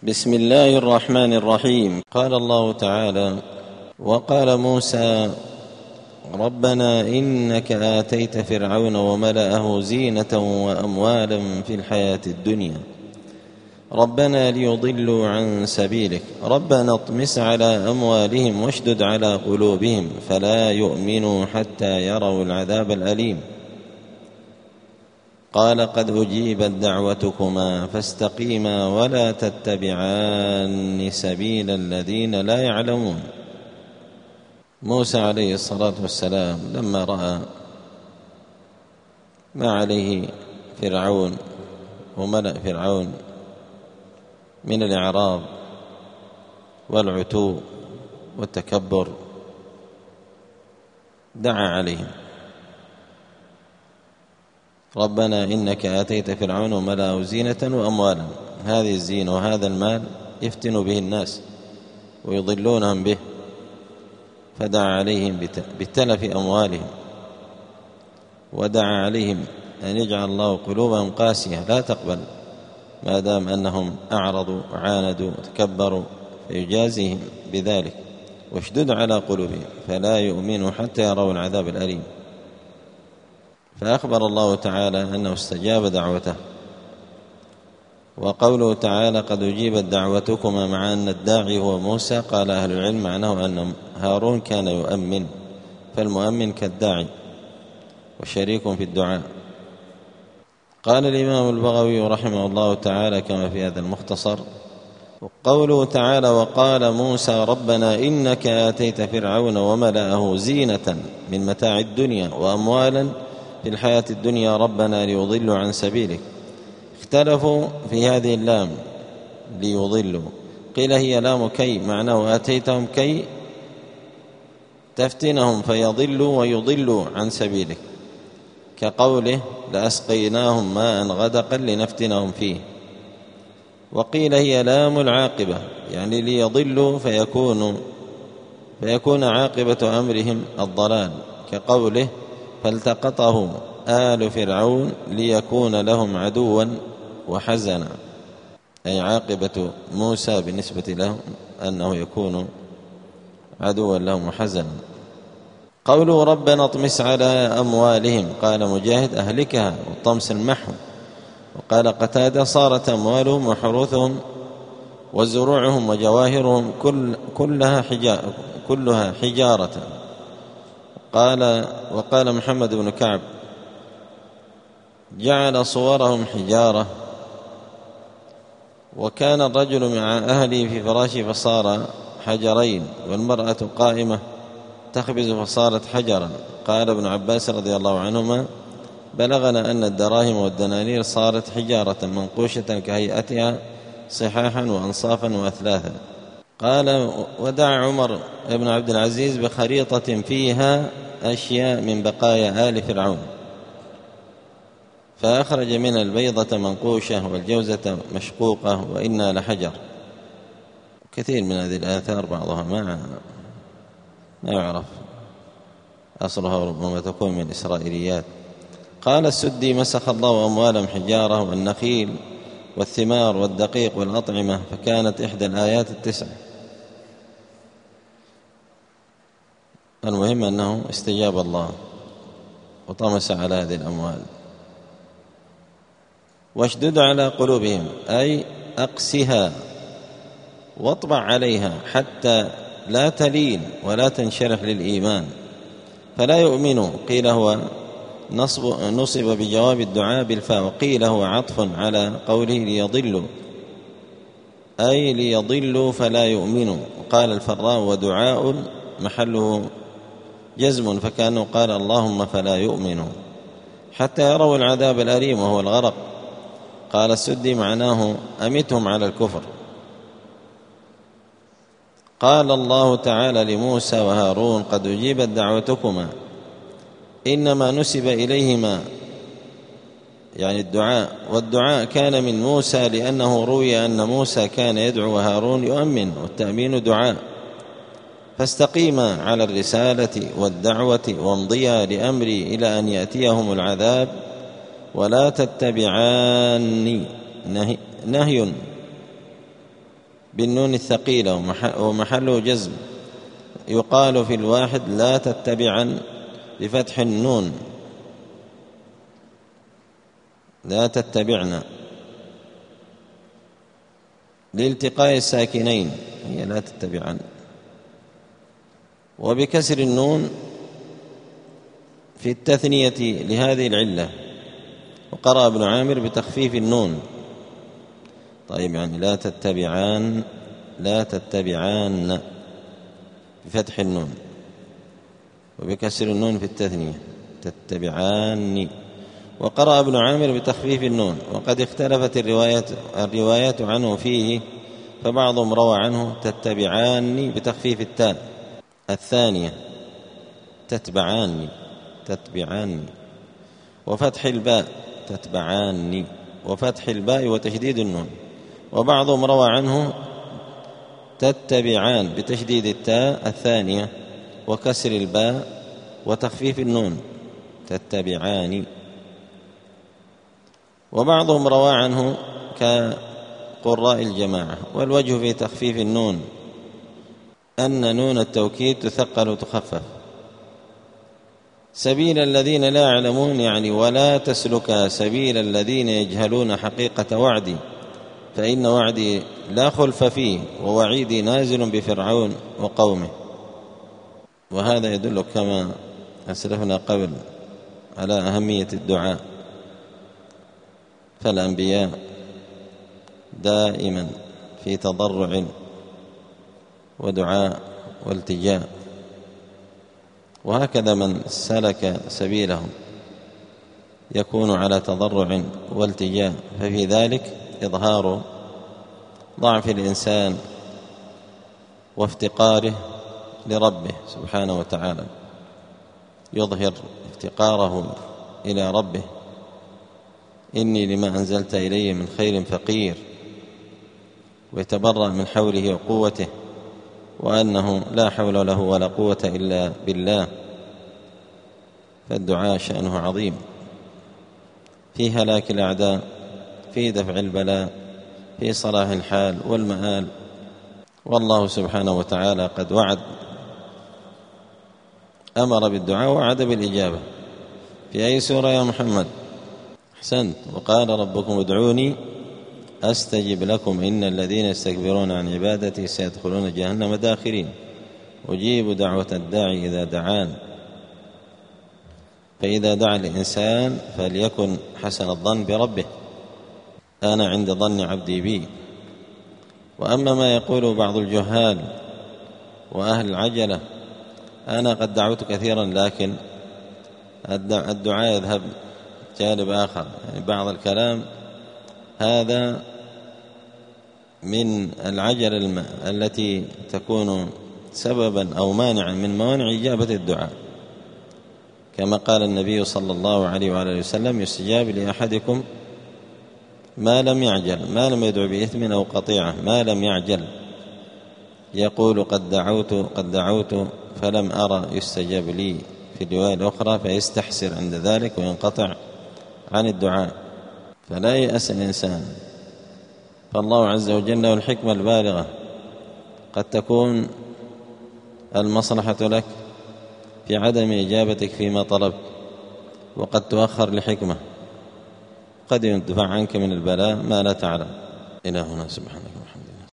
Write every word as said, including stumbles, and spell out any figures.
بسم الله الرحمن الرحيم. قال الله تعالى: وقال موسى ربنا إنك آتيت فرعون وملأه زينة وأموالا في الحياة الدنيا ربنا ليضلوا عن سبيلك ربنا اطمس على أموالهم واشدد على قلوبهم فلا يؤمنوا حتى يروا العذاب الأليم قال قد أجيبت دعوتكما فاستقيما ولا تتبعان سبيل الذين لا يعلمون. موسى عليه الصلاة والسلام لما رأى ما عليه فرعون وملأ فرعون من الإعراض والعتو والتكبر دعا عليهم: ربنا إنك آتيت فرعون وملأه زينة وأموالا. هذه الزينة وهذا المال يفتن به الناس ويضلونهم به، فدعا عليهم بتلف أموالهم، ودعا عليهم أن يجعل الله قلوبهم قاسية لا تقبل ما دام أنهم أعرضوا وعاندوا وتكبروا، فيجازيهم بذلك: واشدد على قلوبهم فلا يؤمنوا حتى يروا العذاب الأليم. فأخبر الله تعالى أنه استجاب دعوته. وقوله تعالى قد أجيبت دعوتكما مع أن الداعي هو موسى، قال أهل العلم معناه أن هارون كان يؤمن، فالمؤمن كالداعي وشريك في الدعاء. قال الإمام البغوي رحمه الله تعالى كما في هذا المختصر: قوله تعالى وقال موسى ربنا إنك آتيت فرعون وملأه زينة من متاع الدنيا وأموالا في الحياة الدنيا ربنا ليضلوا عن سبيلك. اختلفوا في هذه اللام ليضلوا، قيل هي لام كي معناه آتيتهم كي تفتنهم فيضلوا ويضلوا عن سبيلك، كقوله لأسقيناهم ماء غدقا لنفتنهم فيه. وقيل هي لام العاقبة يعني ليضلوا فيكون فيكون عاقبة أمرهم الضلال، كقوله فالتقطه آل فرعون ليكون لهم عدوا وحزنا، أي عاقبة موسى بالنسبة لهم أنه يكون عدوا لهم وحزنا. قوله ربنا اطمس على أموالهم، قال مجاهد أهلكها، والطمس المحو. وقال قتادة صارت أموالهم وحروثهم وزروعهم وجواهرهم كل كلها حجارة كلها حجارة. قال وقال محمد بن كعب جعل صورهم حجارة، وكان الرجل مع أهله في فراشه فصار حجرين، والمرأة قائمة تخبز فصارت حجرا. قال ابن عباس رضي الله عنهما بلغنا أن الدراهم والدنانير صارت حجارة منقوشة كهيئتها صحاحا وأنصافا وأثلاثا. قال ودعا عمر بن عبد العزيز بخريطة فيها أشياء من بقايا آل فرعون، فأخرج من البيضة منقوشة والجوزة مشقوقة وإنا لحجر. كثير من هذه الآثار بعضها ما ما يعرف أصلها، وربما تكون من الإسرائيليات. قال السدي مسخ الله أموالهم حجارة والنخيل والثمار والدقيق والأطعمة، فكانت إحدى الآيات التسع. المهم أنه استجاب الله وطمس على هذه الأموال. واشدد على قلوبهم أي أقسها واطبع عليها حتى لا تلين ولا تنشرح للإيمان فلا يؤمنوا. قيل هو نصب, نصب بجواب الدعاء بالفاء، وقيل هو عطف على قوله ليضلوا أي ليضلوا فلا يؤمنوا. قال الفراء ودعاء محله جزم، فكأنه قال اللهم فلا يؤمنوا حتى يروا العذاب الأليم وهو الغرق. قال السدي معناه أمتهم على الكفر. قال الله تعالى لموسى وهارون قد أجيبت دعوتكما، إنما نسب إليهما يعني الدعاء، والدعاء كان من موسى لأنه روي أن موسى كان يدعو وهارون يؤمن، والتأمين دعاء. فاستقيما على الرسالة والدعوة وامضيا لأمري إلى أن يأتيهم العذاب ولا تتبعاني نهي, نهي بالنون الثقيلة ومحله جزم. يقال في الواحد لا تتبعن بفتح النون، لا تتبعن لالتقاء الساكنين، هي لا تتبعن. وبكسر النون في التثنية لهذه العلة. وقرأ ابن عامر بتخفيف النون. طيب يعني لا تتبعان، لا تتبعان بفتح النون وبكسر النون في التثنية تتبعان. وقرأ ابن عامر بتخفيف النون. وقد اختلفت الروايات الروايات عنه فيه، فبعضهم روى عنه تتبعان بتخفيف التاء الثانية تتبعان تتبعان، وفتح الباء تتبعان، وفتح الباء وتشديد النون. وبعضهم روى عنه تتبعان بتشديد التاء الثانية وكسر الباء وتخفيف النون تتبعان. وبعضهم روى عنه كقراء الجماعة. والوجه في تخفيف النون أن نون التوكيد تثقل وتخفف. سبيل الذين لا يعلمون يعني ولا تسلك سبيل الذين يجهلون حقيقة وعدي، فإن وعدي لا خلف فيه، ووعيدي نازل بفرعون وقومه. وهذا يدل كما أسلفنا قبل على أهمية الدعاء. فالأنبياء دائما في تضرع ودعاء والتجاء، وهكذا من سلك سبيلهم يكون على تضرع والتجاء. ففي ذلك إظهار ضعف الإنسان وافتقاره لربه سبحانه وتعالى، يظهر افتقاره إلى ربه: إني لما أنزلت إلي من خير فقير، ويتبرأ من حوله وقوته، وأنه لا حول له ولا قوة إلا بالله. فالدعاء شأنه عظيم في هلاك الأعداء، في دفع البلاء، في صلاح الحال والمآل. والله سبحانه وتعالى قد وعد، أمر بالدعاء ووعد بالإجابة. في أي سورة يا محمد؟ أحسنت. وقال ربكم ادعوني أستجب لكم إن الذين يستكبرون عن عبادتي سيدخلون جهنم داخرين. أجيب دعوة الداعي إذا دعان. فإذا دعا الإنسان فليكن حسن الظن بربه، أنا عند ظن عبدي بي. وأما ما يقول بعض الجهال وأهل العجلة: أنا قد دعوت كثيرا لكن الدعاء يذهب جانب آخر، يعني بعض الكلام هذا من العجلة التي تكون سببا أو مانعا من موانع إجابة الدعاء. كما قال النبي صلى الله عليه وآله وسلم: يستجاب لأحدكم ما لم يعجل، ما لم يدعو بإثم أو قطيعة، ما لم يعجل. يقول: قد دعوت قد دعوت فلم أرى يستجاب لي، في الرواية الأخرى فيستحسر عند ذلك وينقطع عن الدعاء. فلا يأس الإنسان، فالله عز وجل له الحكمة البالغة. قد تكون المصلحة لك في عدم إجابتك فيما طلبت، وقد تؤخر لحكمة، قد يدفع عنك من البلاء ما لا تعلم. إلى هنا، سبحانك وبحمدك.